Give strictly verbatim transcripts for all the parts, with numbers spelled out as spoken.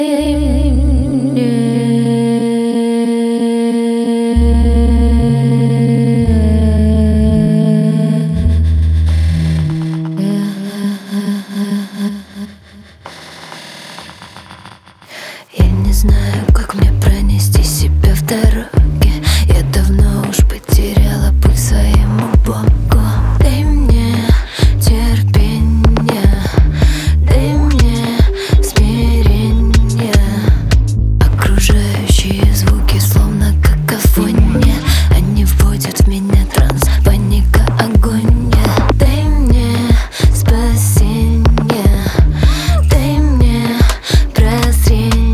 Я не знаю, как мне пронести себя в дороге. Я давно уж потеряла путь своему Богу. Дай мне терпение, дай мне смирение. Окружающие звуки словно какофония, они вводят в меня транс, паника, агония. Дай мне спасение, дай мне прозрение.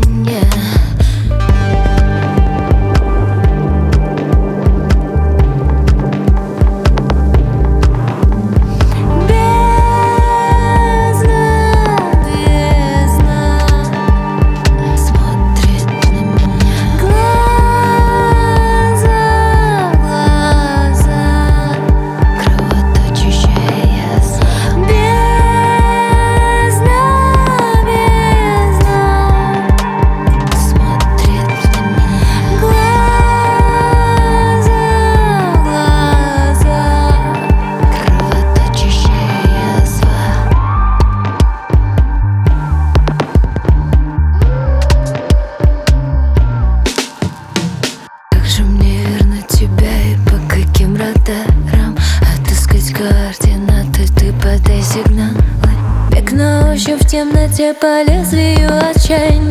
Отыскать координаты, ты подай сигналы. Бег на ощупь в темноте по лезвию отчаяния.